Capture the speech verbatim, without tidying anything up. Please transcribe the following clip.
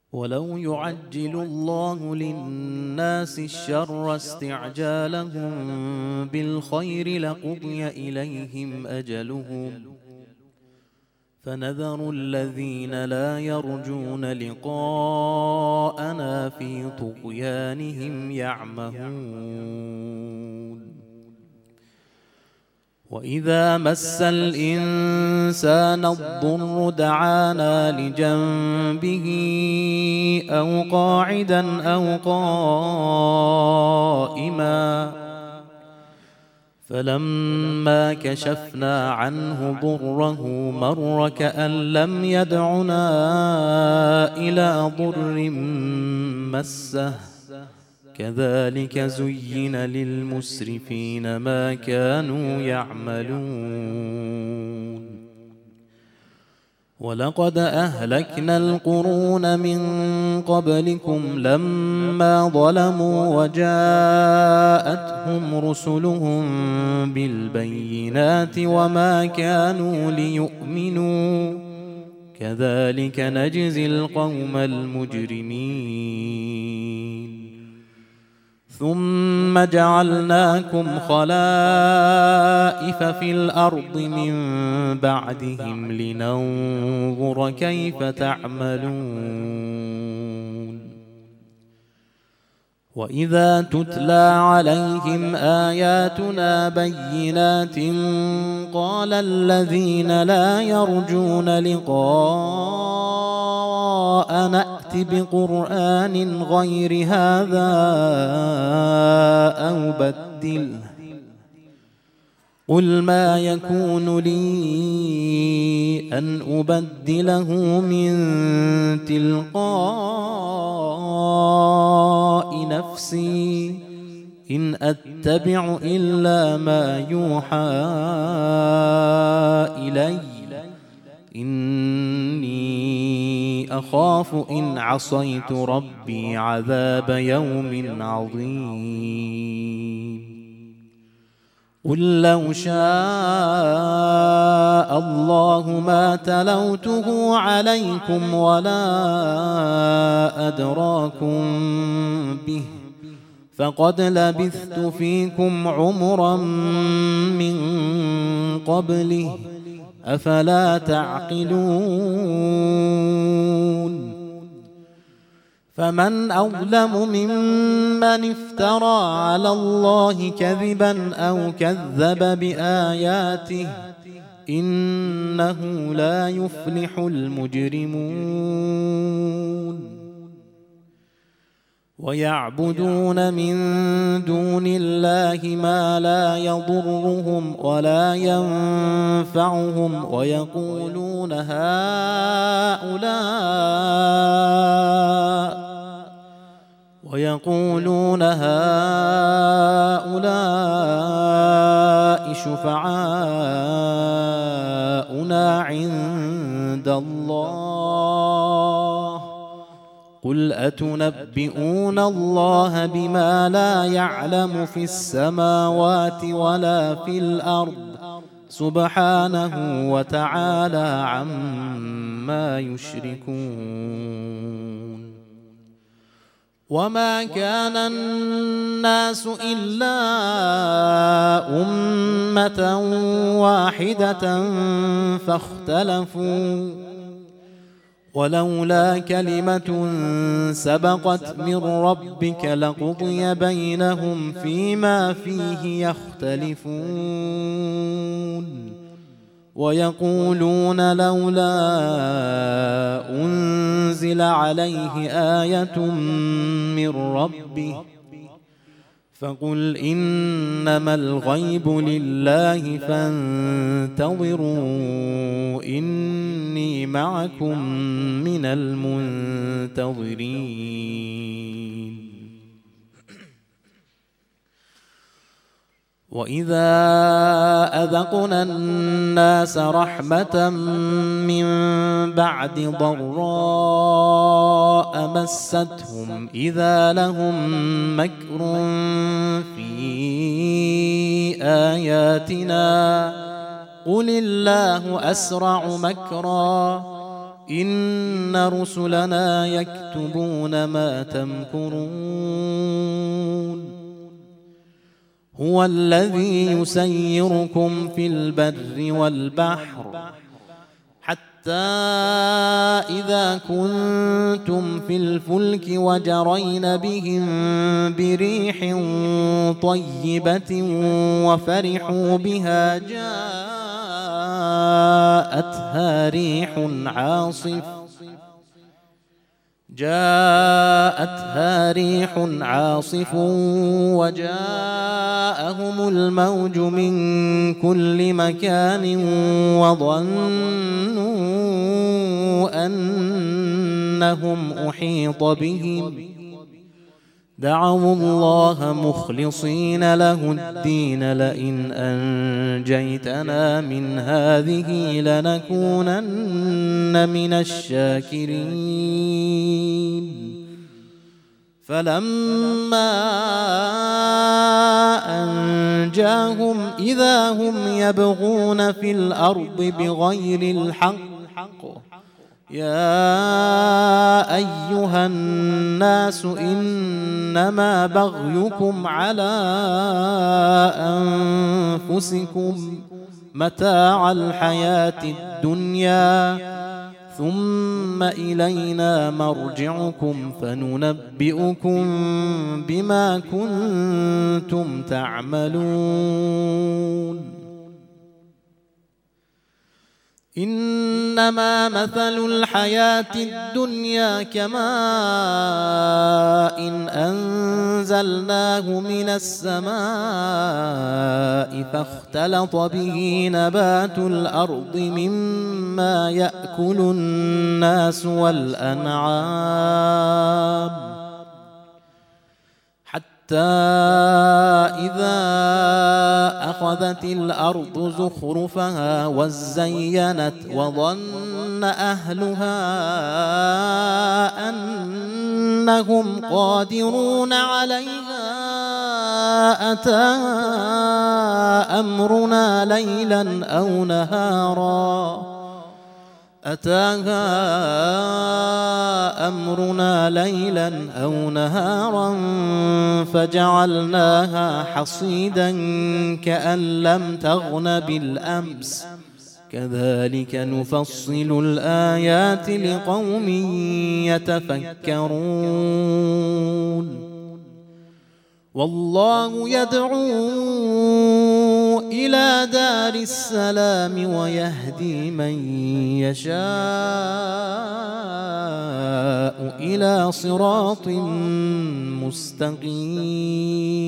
ولو يعجل الله للناس الشر استعجالهم بالخير لقضي إليهم أجلهم فنذر الذين لا يرجون لقاءنا في طغيانهم يعمهون. وإذا مس الإنسان الضر دعانا لجنبه أو قاعدا أو قائما فلما كشفنا عنه ضره مر كأن لم يدعنا إلى ضر مسه كذلك زين للمسرفين ما كانوا يعملون. ولقد أهلكنا القرون من قبلكم لما ظلموا وجاءتهم رسلهم بالبينات وما كانوا ليؤمنوا كذلك نجزي القوم المجرمين. ثم جعلناكم خلائف في الأرض من بعدهم لننظر كيف تعملون. وإذا تتلى عليهم آياتنا بينات قال الذين لا يرجون لقاء نأت بقرآن غير هذا أو بدله قل ما يكون لي أن أبدله من تلقاء نفسي إن أتبع إلا ما يوحى إلي إني أخاف إن عصيت ربي عذاب يوم عظيم. قل لو شاء الله ما تلوته عليكم ولا أدراكم به فقد لبثت فيكم عمرا من قبله أفلا تعقلون. فمن أظلم ممن افترى على الله كذبا أو كذب بآياته إنه لا يفلح المجرمون. ويعبدون من دون الله ما لا يضرهم ولا ينفعهم ويقولون هؤلاء ويقولون هؤلاء شفعاؤنا عند الله قل أتنبئون الله بما لا يعلم في السماوات ولا في الأرض سبحانه وتعالى عما يشركون. وما كان الناس إلا أمة واحدة فاختلفوا ولولا كلمة سبقت من ربك لقضي بينهم فيما فيه يختلفون. ويقولون لولا أنزل عليه آية من ربه فقل إنما الغيب لله فانتظروا إني معكم من المنتظرين. وإذا أذقنا الناس رحمة من بعد ضراء مستهم إذا لهم مكر في آياتنا قل الله أسرع مكرا إن رسلنا يكتبون ما تمكرون هو الذي يسيركم في البر والبحر حتى إذا كنتم في الفلك وجرين بهم بريح طيبة وفرحوا بها جاءتها ريح عاصف جاءتها ريح عاصف وجاءهم الموج من كل مكان وظنوا أنهم أحيط بهم دعوا الله مخلصين له الدين لئن أنجيتنا من هذه لنكونن من الشاكرين فلما أنجاهم إذا هم يبغون في الأرض بغير الحق يا أيها الناس إنما بغيكم على أنفسكم متاع الحياة الدنيا ثم إلينا مرجعكم فننبئكم بما كنتم تعملون إنما مثل الحياة الدنيا كماء إن أنزلناه من السماء فاختلط به نبات الأرض مما يأكل الناس والأنعام حتى إذا أخذت الأرض زخرفها وزينت وظن أهلها أنهم قادرون عليها أتاها أمرنا ليلا أو نهارا أتاها أمرنا ليلا أو نهارا فجعلناها حصيدا كأن لم تغن بالأمس كذلك نفصل الآيات لقوم يتفكرون والله يدعو إلى دار السلام ويهدي من يشاء إلى صراط مستقيم